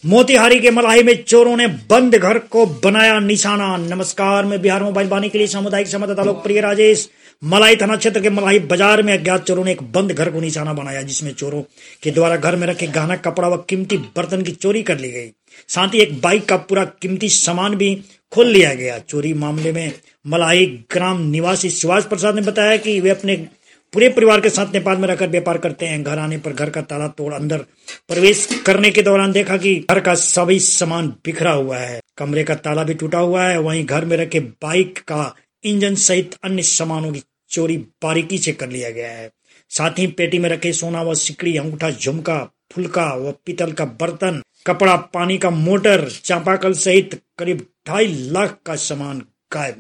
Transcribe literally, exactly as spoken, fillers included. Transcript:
मोतिहारी के मलाही में चोरों ने बंद घर को बनाया निशाना। नमस्कार, मैं बिहार मोबाइल वाणी के लिए सामुदायिक संवाददाता लोकप्रिय राजेश। मलाही थाना क्षेत्र के मलाही बाजार में अज्ञात चोरों ने एक बंद घर को निशाना बनाया, जिसमें चोरों के द्वारा घर में रखे गहना, कपड़ा व कीमती बर्तन की चोरी कर ली गई। साथ ही एक बाइक का पूरा कीमती सामान भी खोल लिया गया। चोरी मामले में मलाही ग्राम निवासी शिवाज प्रसाद ने बताया कि वे अपने पूरे परिवार के साथ नेपाल में रहकर व्यापार करते हैं। घर आने पर घर का ताला तोड़ अंदर प्रवेश करने के दौरान देखा कि घर का सभी सामान बिखरा हुआ है। कमरे का ताला भी टूटा हुआ है। वहीं घर में रखे बाइक का इंजन सहित अन्य सामानों की चोरी बारीकी से कर लिया गया है। साथ ही पेटी में रखे सोना व सिकड़ी, अंगूठा, झुमका, फुलका व पीतल का बर्तन, कपड़ा, पानी का मोटर, चापाकल सहित करीब ढाई लाख का सामान गायब।